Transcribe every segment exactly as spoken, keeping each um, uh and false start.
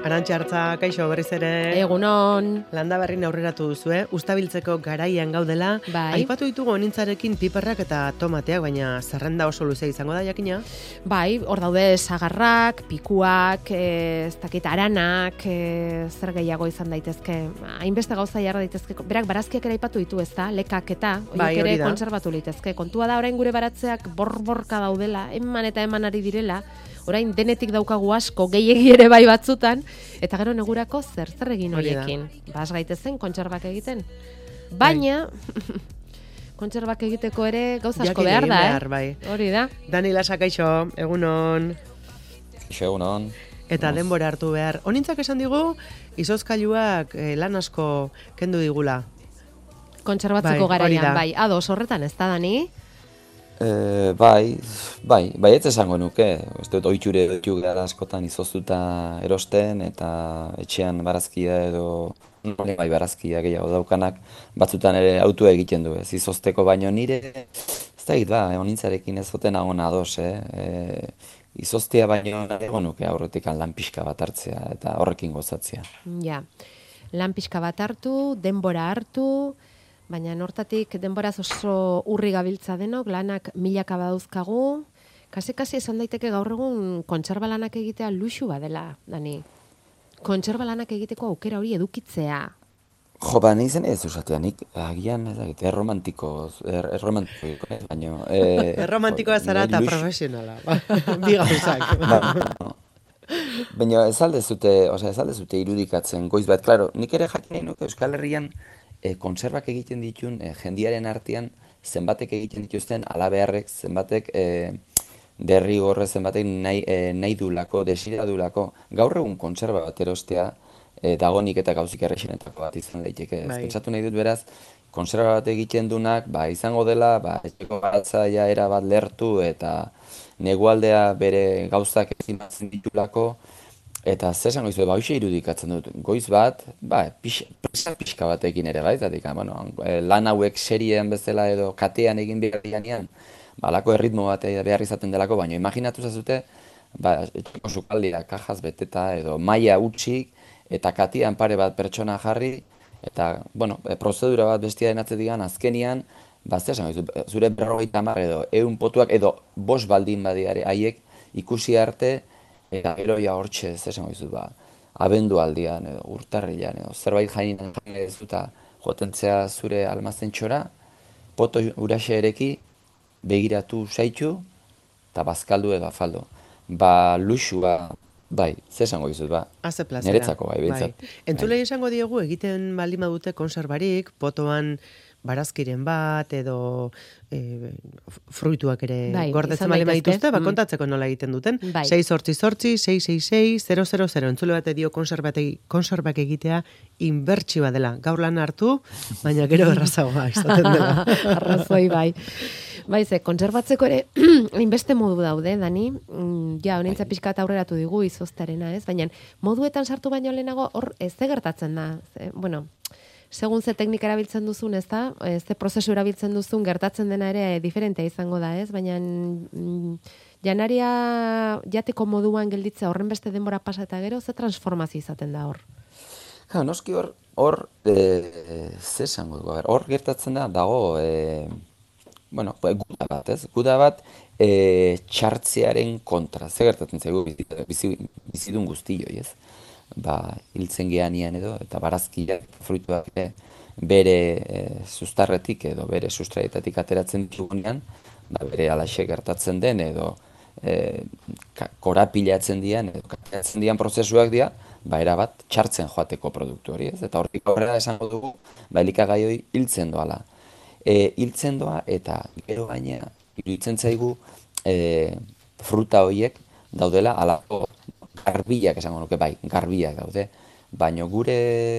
Arantxa Artza, kaixo berriz ere. Egunon. Landa berrin aurreratu duzu, eh? Uztabiltzeko garaian gaudela. Bai. Aipatu ditugu onintzarekin piperrak eta tomateak, baina zerrenda oso luzea izango da jakina. Bai, hor daude sagarrak, pikuak, ez dakit aranak, e, zer gehiago izan daitezke. Hainbeste gauza jarra daitezke. Berak barazkiak ere aipatu ditu, ezta? Lekak eta horiek Bai, ere hori da. kontserbatu litezke. Kontua da orain gure baratzeak bor-borka daudela, eman eta eman ari direla. Orain denetik daukagu asko, gehiegi ere bai batzutan, eta gero negurako zer, zer egin Hori da. horiekin. Bas gaitezen kontserbak egiten. Baina, kontserbak egiteko ere gauza asko Jakin behar egin da, behar, eh? bai. Hori da. Dani Lasa, kaixo, egunon. Kaixo, egunon. Eta denbora hartu behar. Onintzak esan digu, izozkailuak eh, lan asko kendu digula. Kontserbatzeko Bai, hori garaian, da. bai. Ados horretan, ez da, Dani? E, bai, bai, bai ez esango nuke. Ez dut oitxure ditu gara askotan izoztuta erosten, eta etxean barazkia edo bai barazkia gehiago daukanak, batzutan ere autua egiten du, ez izozteko baino nire, ez da ba, onintzarekin ez zoten agon ados, eh? E, izoztea baino nago nuke aurretik lan pixka bat hartzea eta horrekin gozatzea. Ja. Lan pixka bat hartu, denbora hartu, baina hortatik denboraz oso urri gabiltza denok, lanak milaka badauzkagu, kasi-kasi esan daiteke gaur egun kontserba lanak egitea luxu badela, Dani. Kontserba lanak egiteko aukera hori edukitzea. Jo, ba, nahi zen ez usatea, nik agian ez dakit, erromantiko, er, erromantiko, baina... E, Erromantikoa zara eta profesionala. Bi gauzak. Ba, baina ez aldezute, osea, ez aldezute irudikatzen goiz bat, klaro, nik ere jakin nahi nuke Euskal Herrian e, kontserbak egiten ditun e, jendiaren artean zenbatek egiten dituzten alabeharrek, zenbatek e, derrigorre, zenbatek nahi, e, nahi dulako, desira dulako, gaur egun kontserba bat erostea, e, dagonik eta gauzik errexenetako bat izan daiteke. Bai. Pentsatu nahi dut beraz, kontserba bat egiten dunak, ba, izango dela, ba, etxeko baratzaia era bat lertu eta negualdea bere gauzak ezimatzen ditulako, eta zer esango izu, ba, hoxe irudikatzen dut, goiz bat, ba, pix, presa pixka batekin ere, bai, zatik, bueno, lan hauek serien bezala edo katean egin behar dianean, ba, alako erritmo bat behar izaten delako, baina imaginatu zazute, ba, etxeko sukaldia kajaz beteta edo maila utxik, eta katean pare bat pertsona jarri, eta, bueno, prozedura bat bestiaren atzetikan, azkenian, ba, zer esango izu, zure berrogeita hamar edo ehun potuak edo bost baldin badiare haiek ikusi arte, eta gero ja hortxe, zer esango izu, ba, abendu aldian edo urtarrilan edo zerbait jainan jane ez duta jotentzea zure almazentxora, poto uraxe ereki, begiratu zaitu, eta bazkaldu edo afaldo. Ba, luxua, bai, zer esango dizut, ba, Haze plazera. niretzako, bai, behintzat. Entzulei esango diegu egiten baldin badute konserbarik, potoan barazkiren bat edo e, fruituak ere Bai, gordetzen izan baldin daitezke. badituzte, ba, Mm. kontatzeko nola egiten duten. Bai. sei zortzi zortzi, sei sei sei, zero zero zero. Entzule bate dio konserbate- konserbak egitea inbertsioa dela. Gaur lan hartu, baina gero errazagoa izaten dela. Arrazoi, bai. Bai, ze, kontserbatzeko ere, hainbeste modu daude, Dani. Mm, ja, honentza pixka eta aurreratu digu izoztarena, ez? Baina, moduetan sartu baino lehenago, hor, ez ze gertatzen da. Ze, bueno, segun ze teknika erabiltzen duzun, ez da? E, ze prozesu erabiltzen duzun, gertatzen dena ere diferentea izango da, ez? Baina, mm, janaria jateko moduan gelditzea horren beste denbora pasa eta gero, ze transformazio izaten da hor? Ja, noski hor, hor, e, ze esango dugu, a ber, hor gertatzen da, dago, e, bueno, guda bat, ez? Guda bat e, txartzearen kontra, ze gertatzen zaigu bizi, bizi, bizidun guztioi, ez? Ba, hiltzen geanian edo, eta barazkiak, fruituak ere, bere e, sustarretik edo bere sustraietatik ateratzen ditugunean, ba, bere alaxe gertatzen den edo e, ka- korapilatzen dian edo kateratzen dian prozesuak dira, ba, erabat txartzen joateko produktu hori, ez? Eta hortik aurrera esango dugu, ba, elikagai hori hiltzen doala. E, hiltzen doa eta gero gainera, iruditzen zaigu e, fruta horiek daudela alako garbiak esango nuke, bai, garbiak daude, baina gure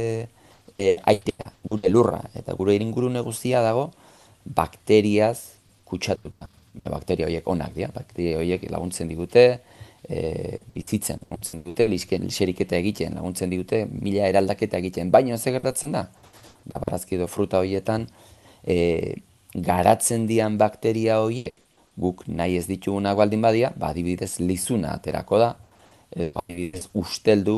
e, aitea, gure lurra eta gure ingurune guztia dago bakteriaz kutsatuta. Bakteria horiek onak dira, bakteria horiek laguntzen digute, e, bizitzen laguntzen digute, lisken lixeriketa egiten laguntzen digute, mila eraldaketa egiten, baina ze gertatzen da? Ba, barazki edo fruta horietan e, garatzen dian bakteria horiek guk nahi ez ditugunak baldin badia, ba, adibidez lizuna aterako da, e, adibidez usteldu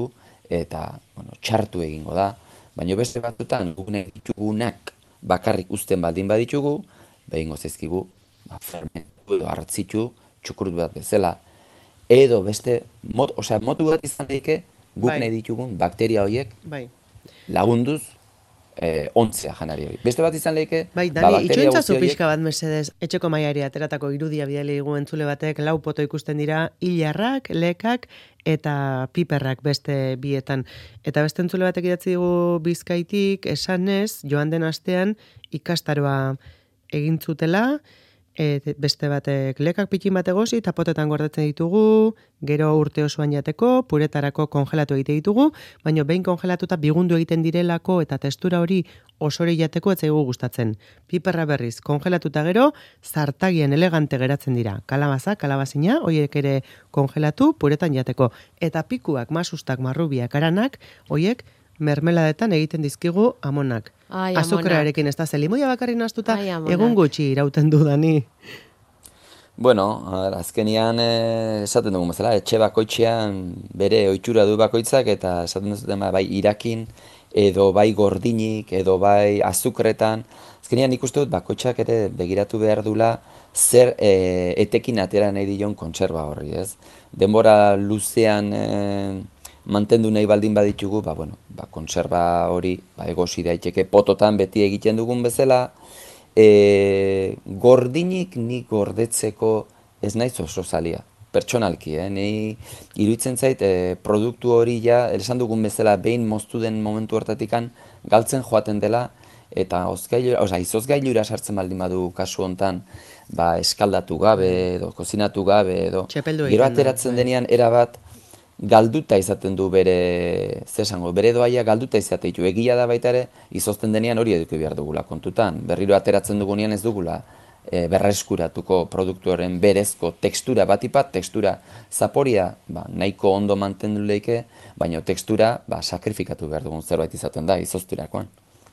eta bueno, txartu egingo da, baina beste batzutan guk nahi ditugunak bakarrik uzten baldin baditugu, behingo zaizkigu, ba, fermentu edo hartzitu, txukurut bat bezala, edo beste, mot, osea, motu bat izan daike, guk Bai. nahi ditugun bakteria horiek Bai. lagunduz eh, ontzea janari hori. Beste bat izan leike, Bai, ba, Dani, bakteria itxointzazu guzti horiek, pixka bat mesedez, etxeko maiari ateratako irudia bidali digu entzule batek, lau poto ikusten dira, hilarrak, lekak, eta piperrak beste bietan. Eta beste entzule batek idatzi digu Bizkaitik, esanez, joan den astean, ikastaroa egin zutela, e, beste batek lekak pikin bat egosi, eta potetan gordetzen ditugu, gero urte osoan jateko, puretarako kongelatu egite ditugu, baina behin kongelatuta bigundu egiten direlako eta testura hori osori jateko ez zaigu gustatzen. Piperra berriz kongelatuta gero, zartagien elegante geratzen dira. Kalabaza, kalabazina, horiek ere kongelatu, puretan jateko. Eta pikuak, masustak, marrubiak, aranak, horiek mermeladetan egiten dizkigu amonak. Ai, amonak. Azukrarekin ez da zelimoia bakarrik nastuta, Ai, amonak. egun gutxi irauten du Dani. bueno, a ver, azkenian eh, esaten dugu bezala, etxe bakoitzean bere ohitura du bakoitzak, eta esaten duzuten ba, bai irakin, edo bai gordinik, edo bai azukretan. Azkenean nik uste dut bakoitzak ere begiratu behar dula zer e, etekin atera nahi dion kontserba horri, ez? Denbora luzean e, mantendu nahi baldin baditugu, ba, bueno, ba, kontserba hori ba, egosi daiteke pototan beti egiten dugun bezala, e, gordinik nik gordetzeko ez naiz oso zalia. Pertsonalki, eh? Nei iruditzen zait eh, produktu hori ja, esan dugun bezala behin moztu den momentu hortatikan galtzen joaten dela, eta ozgailura, oza, izozgailura sartzen baldin badu kasu hontan, ba, eskaldatu gabe, edo kozinatu gabe, edo Txepeldu gero egiten da, ateratzen bai. denean erabat galduta izaten du bere, zer esango, bere doaia galduta izaten ditu. Egia da baita ere, izozten denean hori eduki behar dugula kontutan. Berriro ateratzen dugunean ez dugula e, berreskuratuko produktuaren berezko tekstura batipat, tekstura zaporia ba, nahiko ondo mantendu leike, baina tekstura ba, sakrifikatu behar dugun zerbait izaten da izoztirakoan.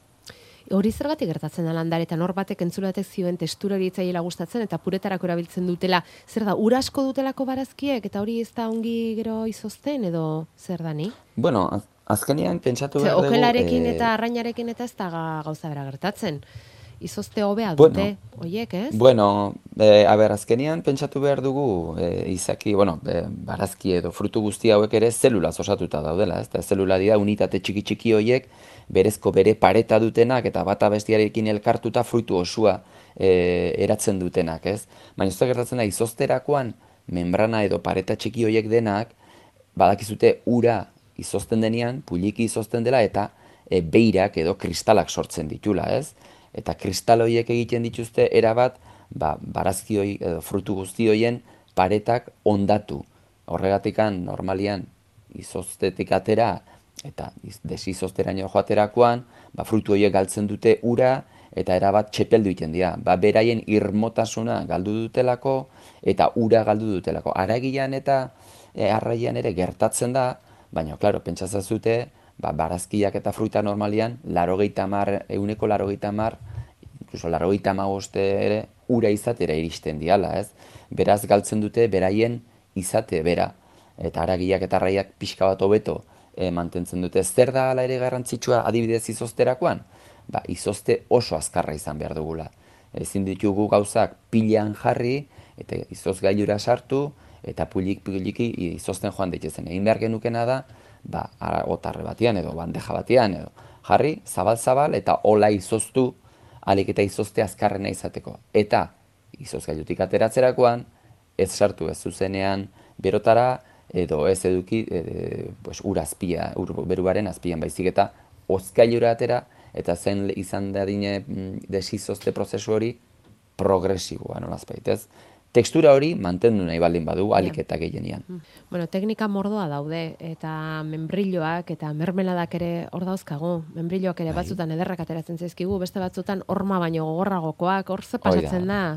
Hori zergatik gertatzen da landaretan, hor batek entzulatek zioen testura hori itzaiela gustatzen eta puretarako erabiltzen dutela, zer da, ura asko dutelako barazkiek eta hori ez da ongi gero izozten edo zer da ni? Bueno, az, azkenean pentsatu Ze, behar dugu... okelarekin eh, eta arrainarekin eta ez da ga- gauza bera gertatzen. Izozte hobea dute, Bueno, hoiek, ez? Bueno, e, a ber, azkenean pentsatu behar dugu e, izaki, bueno, e, barazki edo frutu guzti hauek ere zelulaz osatuta daudela, ez? Eta zelula dira unitate txiki txiki horiek berezko bere pareta dutenak eta bata bestiarekin elkartuta fruitu osua e, eratzen dutenak, ez? Baina ez da gertatzen da izozterakoan membrana edo pareta txiki horiek denak badakizute ura izozten denean, puliki izozten dela eta e, beirak edo kristalak sortzen ditula, ez? Eta kristal horiek egiten dituzte erabat ba, barazki hoi, edo frutu guzti horien paretak ondatu. Horregatikan normalian izoztetik atera eta desizozteraino joaterakoan, ba, frutu horiek galtzen dute ura eta erabat txepeldu egiten dira. Ba, beraien irmotasuna galdu dutelako eta ura galdu dutelako. Aragian eta e, arraian ere gertatzen da, baina, klaro, pentsazazute, ba, barazkiak eta fruita normalian, larogeita mar, euneko larogeita mar, incluso larogeita hamaboste ere, ura izatera iristen diala, ez? Beraz galtzen dute beraien izate bera. Eta aragiak eta arraiak pixka bat hobeto e, mantentzen dute. Zer da hala ere garrantzitsua adibidez izozterakoan? Ba, izozte oso azkarra izan behar dugula. Ezin ditugu gauzak pilean jarri, eta izozgailura sartu, eta pulik-puliki izozten joan daitezen. Egin behar genukena da, ba, otarre batean edo bandeja batean edo jarri, zabal-zabal eta hola izoztu, alik eta izozte azkarrena izateko. Eta izozgailutik ateratzerakoan, ez sartu ez zuzenean berotara edo ez eduki e, pues, ur azpia, ur beruaren azpian baizik eta hozgailura atera eta zen izan dadine desizozte prozesu hori progresiboa nolazpait, ez? Tekstura hori mantendu nahi baldin badu alik eta gehienian. Bueno, teknika mordoa daude, eta membrilloak eta mermeladak ere hor dauzkagu. Membrilloak ere batzutan ederrak ateratzen zaizkigu, beste batzutan horma baino gogorragokoak, hor ze pasatzen da.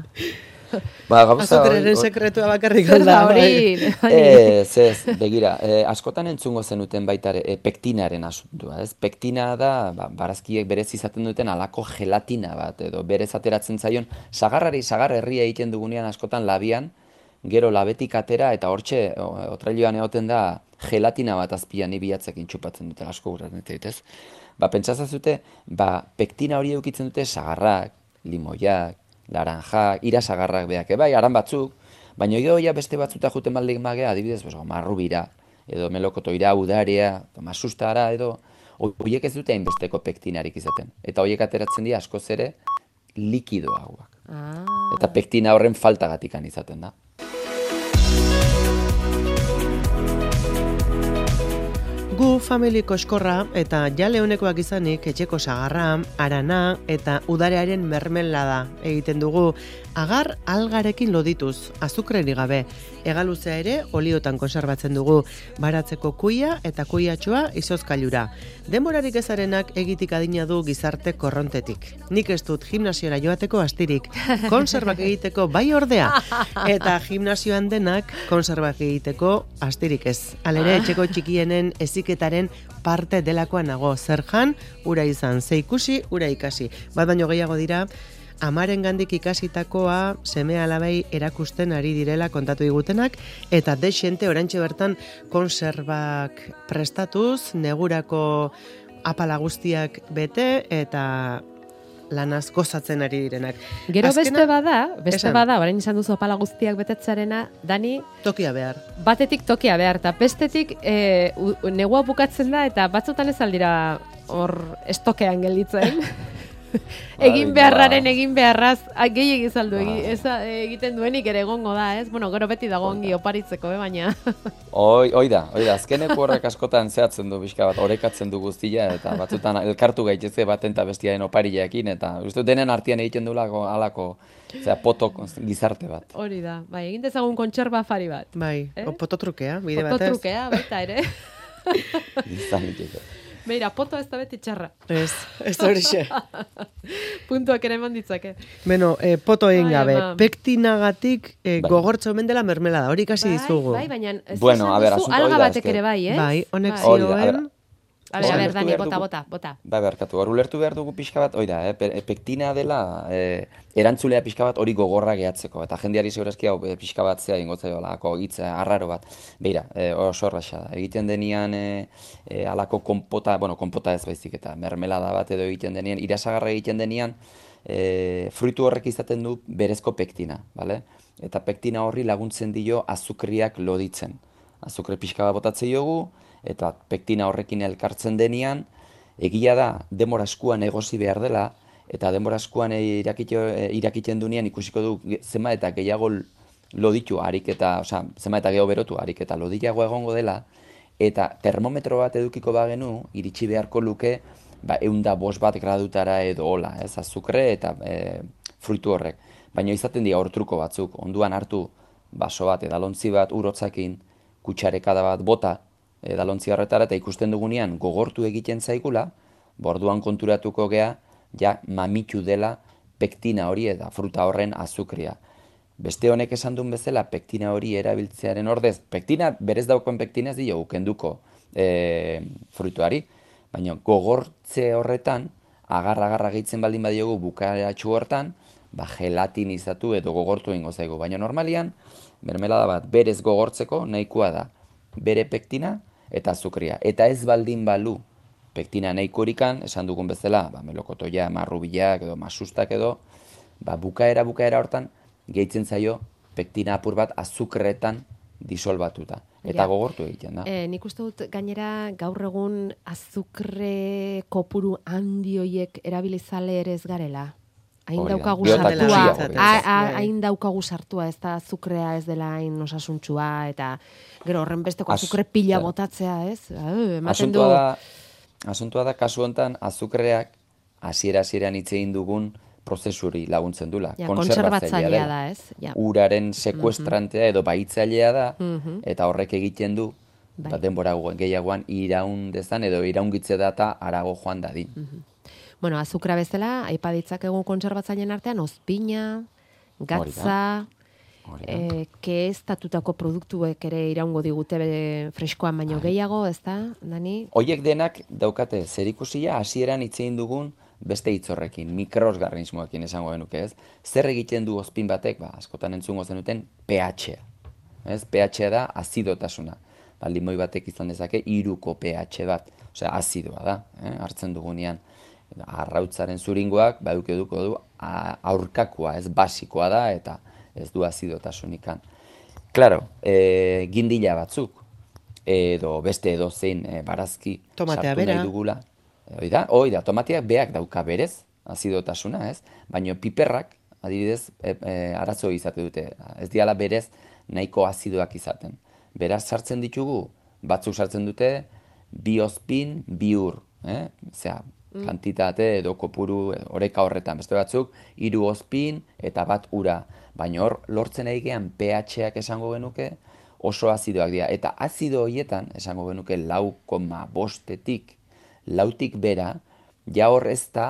Ba, gauza Azukraren sekretua bakarrik Zer da da, hori? Ez, ez, begira, eh, askotan entzungo zenuten baita ere, eh, pektinaren asuntua, ez? Pektina da, ba, barazkiek berez izaten duten alako gelatina bat, edo berez ateratzen zaion, sagarrari sagar herria egiten dugunean askotan labian, gero labetik atera eta hortxe, otrailoan egoten da gelatina bat azpian ibiatzekin txupatzen dute asko guratzen ez? Ba, pentsazazute, ba, pektina hori eukitzen dute sagarrak, limoiak, laranjak, irasagarrak beak, bai, aran batzuk, baina gero ja beste batzuta juten baldin magea, adibidez, pues, marrubira, edo melokotoira, udarea, masustara, edo, horiek ez dute hainbesteko pektinarik izaten. Eta horiek ateratzen dira askoz ere likidoagoak. Ah. Eta pektina horren faltagatikan izaten da. Gu famili koskorra eta jale honekoak izanik etxeko sagarra, arana eta udarearen mermelada egiten dugu agar algarekin lodituz, azukreri gabe. Egaluzea ere oliotan konserbatzen dugu, baratzeko kuia eta kuiatxoa izozkailura. Denborarik ezarenak egitik adina du gizarte korrontetik. Nik ez dut gimnasiora joateko astirik, konserbak egiteko bai ordea, eta gimnasioan denak konserbak egiteko astirik ez. Halere etxeko txikienen eziketaren parte delakoa nago, zer jan, ura izan, ze ikusi, ura ikasi. Bat baino gehiago dira, amaren gandik ikasitakoa seme alabei erakusten ari direla kontatu digutenak, eta dexente orantxe bertan konserbak prestatuz, negurako apala guztiak bete, eta lanaz gozatzen ari direnak. Gero Azkena, beste bada, beste esan. bada, orain izan duzu apala guztiak betetzarena, Dani, Tokia behar. batetik tokia behar, eta bestetik e, u- negua bukatzen da, eta batzutan ez aldira hor estokean gelditzen. Egin Bai, beharraren ba. egin beharraz gehiegi saldu Ba. egi, ez, egiten duenik ere egongo da, ez? Bueno, gero beti dago ongi oparitzeko, eh, baina. Oi, oi da, oi da, azkeneko horrek askotan zehatzen du pixka bat, orekatzen du guztia, eta batzutan elkartu gaitezke baten eta bestiaren oparileekin, eta uste dut denen artean egiten dulako alako, zera, poto gizarte bat. Hori da, bai, egin dezagun kontserba afari bat. Bai, Eh? o pototrukea, bide batez. Pototrukea, baita ere. Izan liteke. Beira, poto ez da beti txarra. Ez, ez horixe. Puntuak ere eman ditzake. Beno, eh, poto egin Ai, gabe, ama. pektinagatik eh, Bai. gogortxo omen dela mermelada, hori ikasi Bai, dizugu. bai, baina ez Bueno, esan a ber, duzu, asunto hori alga da, batek eske- ere bai, ez? Bai, honek Bai. Hori da, a ber, zioen, A ber, a Hori ber, ulertu Dani, behar bota, dugu. bota, bota. Bai, berkatu, hor ulertu behar dugu pixka bat, hori da, eh, pe- pektina dela eh, erantzulea pixka bat hori gogorra gehatzeko, eta jendeari segurazki hau eh, pixka bat zea ingotzea alako hitza arraro bat. Beira, eh, oso erraxa da, egiten denian eh, eh, alako konpota, bueno, konpota ez baizik eta mermelada bat edo egiten denian, irasagarra egiten denian, eh, fruitu horrek izaten du berezko pektina, bale? Eta pektina horri laguntzen dio azukriak loditzen. Azukre pixka bat botatzen diogu, eta pektina horrekin elkartzen denean, egia da, denbora eskuan egosi behar dela, eta denbora eskuan irakite, irakiten dunean ikusiko du zema eta gehiago loditu harik eta, osea, zema eta gehiago berotu harik eta lodiago egongo dela, eta termometro bat edukiko bagenu, iritsi beharko luke, ba, eunda bost bat gradutara edo hola, ez, azukre eta e, fruitu horrek. Baina izaten dira hor truko batzuk, onduan hartu baso bat, edalontzi bat, urotzakin, kutsarekada bat bota, edalontzi horretara, eta ikusten dugunean gogortu egiten zaigula, borduan konturatuko gea, ja mamitu dela pektina hori eta fruta horren azukria. Beste honek esan duen bezala, pektina hori erabiltzearen ordez, pektina, berez daukoen pektina ez diogu kenduko e, fruituari, baina gogortze horretan, agarra-agarra gehitzen baldin badiogu bukaeratxu hortan, ba, gelatinizatu edo gogortu egingo zaigu. Baina normalian, mermelada bat berez gogortzeko nahikoa da bere pektina eta azukria. Eta ez baldin balu pektina nahikorikan, esan dugun bezala, ba, melokotoia, marrubilak edo masustak edo, ba, bukaera bukaera hortan gehitzen zaio pektina apur bat azukretan disolbatuta. Eta Ja. gogortu egiten da. E, nik uste dut gainera gaur egun azukre kopuru handi hoiek erabilizale ere ez garela. Hain Hori da. daukagu Gero eta sartua, gutxiago, a- behintzat. a- Bai. hain daukagu sartua, ez da azukrea ez dela hain osasuntsua, eta gero horren besteko Az- azukre pila claro. botatzea, ez? Ah, ematen du, Asuntua da, asuntua da kasu hontan azukreak hasiera hasieran hitz egin dugun prozesuri laguntzen dula. ja, Kontserbatzailea kontserbatzailea dela. da, ez? Ja. Uraren sekuestrantea edo baitzailea da, Mhm. eta horrek egiten du, Bai. ba, denbora gehiagoan iraun dezan edo iraungitze data arago joan dadin. Bueno, azukra bezala, aipa ditzakegu kontserbatzaileen artean, ozpina, gatza, Hori da. e, keestatutako produktuek ere iraungo digute bere freskoan baino gehiago, ez da, Dani? Hoiek denak daukate zerikusia hasieran hitz egin dugun beste hitzorrekin, mikroorganismoekin esango genuke, ez? Zer egiten du ozpin batek? Ba, askotan entzungo zenuten pH-a. Ez? pH-a da azidotasuna. ba, limoi batek izan dezake hiruko pH bat, osea azidoa da, eh? Hartzen dugunean. Arrautzaren zuringoak, ba, eduko du, aurkakoa, ez basikoa da, eta ez du azidotasunikan. Claro, e, gindila batzuk, edo beste edo zein e, barazki Tomatea sartu bera. nahi dugula. Oida, oida, tomateak beak dauka berez, azidotasuna, ez? Baina piperrak, adibidez, e, e, arazo izate dute, ez diala berez nahiko azidoak izaten. Beraz, sartzen ditugu, batzuk sartzen dute, bi ozpin, bi ur, eh? Zea, kantitate edo kopuru oreka horretan, beste batzuk, hiru ozpin eta bat ura. Baina hor, lortzen egean pH-ak esango genuke oso azidoak dira. Eta azido horietan, esango genuke lau koma bostetik, lautik bera, ja hor ez da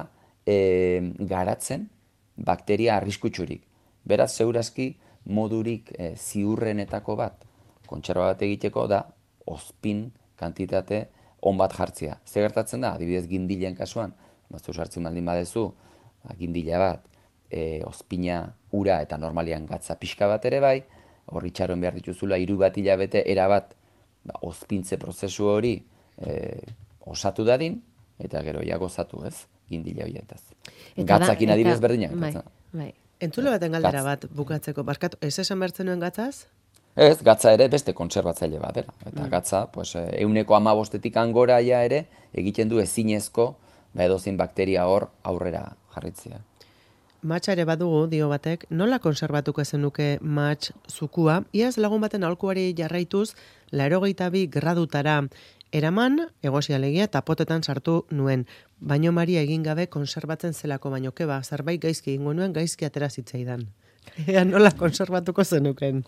e, garatzen bakteria arriskutsurik. Beraz, segurazki modurik e, ziurrenetako bat, kontserba bat egiteko da, ozpin kantitate on bat jartzea. Ze gertatzen da, adibidez gindilen kasuan, baztu sartzen baldin badezu, gindila bat, e, ozpina, ura eta normalian gatza pixka bat ere bai, hor itxaron behar dituzula, hiru bat hilabete, erabat, ba, ozpintze prozesu hori e, osatu dadin, eta gero ja gozatu, ez, gindila horietaz. Gatzakin adibidez berdinak. Bai, bai. Entzule baten galdera Gatz. bat bukatzeko, barkatu, ez esan bertzen nuen gatzaz? Ez, gatza ere beste kontserbatzaile bat dela. Eta gatza, pues, euneko amabostetik angora ja ere, egiten du ezinezko, ba edozein bakteria hor aurrera jarritzea. Matxa ere badugu, dio batek, nola konserbatuko zenuke matx zukua, iaz lagun baten aholkuari jarraituz, laurogeita bi gradutara eraman, egosia alegia, eta potetan sartu nuen. Baino Maria egin gabe konserbatzen zelako baino keba, zerbait gaizki egingo nuen, gaizki atera zitzaidan. Ea nola konserbatuko zenuken.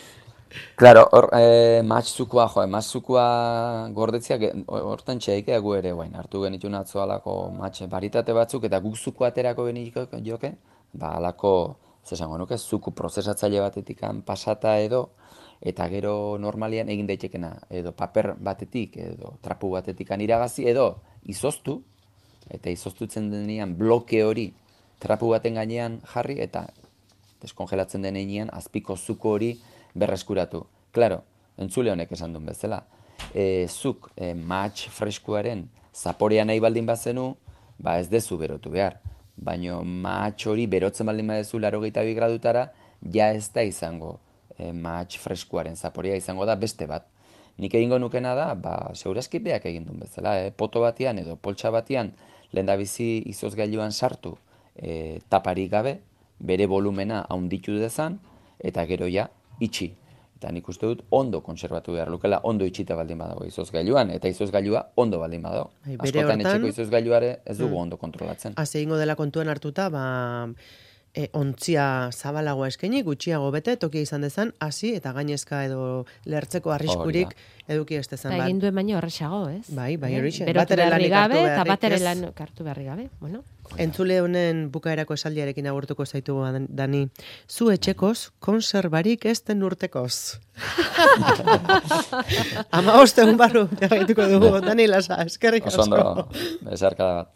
Claro, hor, e, matxzukua, jo, matxzukua gordetziak, hortan txeike egu ere, guain, hartu genitu natzo alako matxe baritate batzuk, eta guk zuku aterako beniko joke, ba, alako, zesango nuke, zuku prozesatzaile batetik pasata edo, eta gero normalian egin daitekena, edo paper batetik, edo trapu batetik iragazi, edo izoztu, eta izoztutzen denean bloke hori trapu baten gainean jarri, eta deskongelatzen denean azpiko zuko hori berreskuratu. Claro, entzule honek esan duen bezala. E, zuk e, matx freskuaren zaporea nahi baldin bazenu, ba ez dezu berotu behar. Baina matx hori berotzen baldin badezu laurogeita bi gradutara, ja ez da izango e, matx freskuaren zaporea, izango da beste bat. Nik egingo nukena da, ba, segurazki beak egin duen bezala, e, poto batian edo poltsa batian, lehendabizi izozgailuan sartu e, taparik gabe, bere volumena haunditu dezan, eta gero ja, itxi. Eta nik uste dut ondo konserbatu behar lukela, ondo itxita baldin badago izozgailuan, eta izozgailua ondo baldin badago. Bai, bere Askotan hortan- etxeko izozgailuare ez dugu ondo kontrolatzen. Hasi egingo dela kontuan hartuta, ba, e, ontzia zabalagoa eskaini, gutxiago bete, tokia izan dezan, hasi eta gainezka edo lertzeko arriskurik eduki ez dezan Eta bat. egin duen baino erresago, ez? Bai, bai, Eh, horixe. Berotu Batere beharrik lanik hartu gabe, eta beharrik, batere ez? lan hartu beharrik gabe. Bueno, Entzule honen bukaerako esaldiarekin agurtuko zaitu Dani. Zu etxekoz, konserbarik ez den urtekoz. Ama ostegun barru jarraituko dugu, Dani Lasa, eskerrik Oso asko. ondo, besarkada bat.